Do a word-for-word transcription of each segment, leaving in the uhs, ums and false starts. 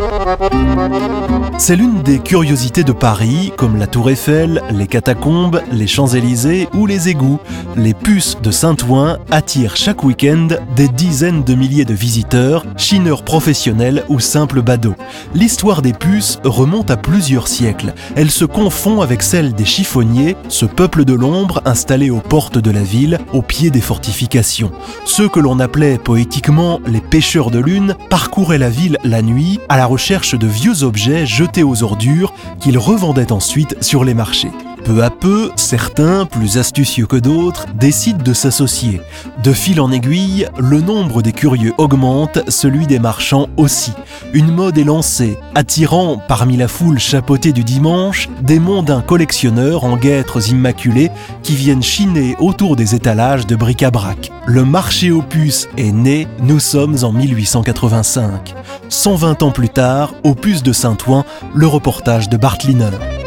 C'est l'une des curiosités de Paris, comme la Tour Eiffel, les catacombes, les Champs-Élysées ou les égouts. Les puces de Saint-Ouen attirent chaque week-end des dizaines de milliers de visiteurs, chineurs professionnels ou simples badauds. L'histoire des puces remonte à plusieurs siècles. Elle se confond avec celle des chiffonniers, ce peuple de l'ombre installé aux portes de la ville, au pied des fortifications. Ceux que l'on appelait poétiquement les pêcheurs de lune parcouraient la ville la nuit à la recherche de vieux objets jetés aux ordures qu'ils revendaient ensuite sur les marchés. Peu à peu, certains, plus astucieux que d'autres, décident de s'associer. De fil en aiguille, le nombre des curieux augmente, celui des marchands aussi. Une mode est lancée, attirant, parmi la foule chapeautée du dimanche, des mondains collectionneurs en guêtres immaculées qui viennent chiner autour des étalages de bric-à-brac. Le marché aux puces est né, nous sommes en mille huit cent quatre-vingt-cinq. cent vingt ans plus tard, aux puces de Saint-Ouen, le reportage de Bart Liner.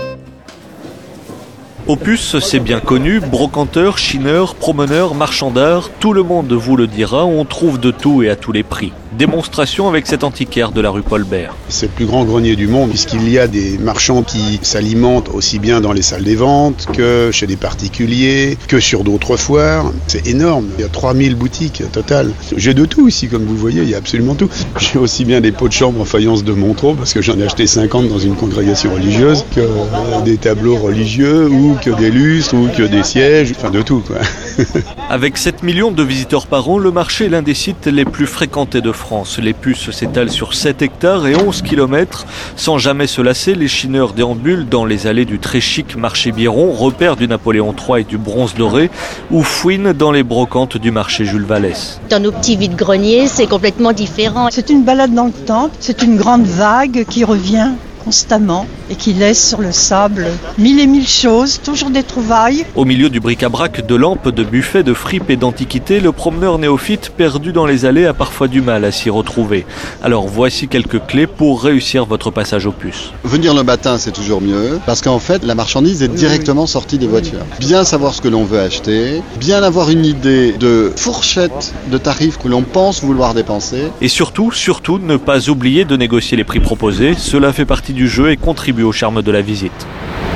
Aux puces, c'est bien connu, brocanteurs, chineurs, promeneurs, marchands d'art, tout le monde vous le dira, on trouve de tout et à tous les prix. Démonstration avec cet antiquaire de la rue Paul-Bert. C'est le plus grand grenier du monde puisqu'il y a des marchands qui s'alimentent aussi bien dans les salles des ventes que chez des particuliers, que sur d'autres foires. C'est énorme, il y a trois mille boutiques total. J'ai de tout ici, comme vous le voyez, il y a absolument tout. J'ai aussi bien des pots de chambre en faïence de Montreux parce que j'en ai acheté cinquante dans une congrégation religieuse, que des tableaux religieux ou que des lustres ou que des sièges, enfin de tout quoi. Avec sept millions de visiteurs par an, le marché est l'un des sites les plus fréquentés de France. Les puces s'étalent sur sept hectares et onze kilomètres. Sans jamais se lasser, les chineurs déambulent dans les allées du très chic marché Biron, repère du Napoléon trois et du Bronze doré, ou fouinent dans les brocantes du marché Jules Vallès. Dans nos petits vide-greniers, c'est complètement différent. C'est une balade dans le temps, c'est une grande vague qui revient constamment et qui laisse sur le sable mille et mille choses, toujours des trouvailles. Au milieu du bric-à-brac, de lampes, de buffets, de fripes et d'antiquités, le promeneur néophyte perdu dans les allées a parfois du mal à s'y retrouver. Alors voici quelques clés pour réussir votre passage aux puces. Venir le matin, c'est toujours mieux, parce qu'en fait, la marchandise est directement sortie des voitures. Bien savoir ce que l'on veut acheter, bien avoir une idée de fourchette de tarifs que l'on pense vouloir dépenser. Et surtout, surtout, ne pas oublier de négocier les prix proposés. Cela fait partie du jeu et contribue au charme de la visite.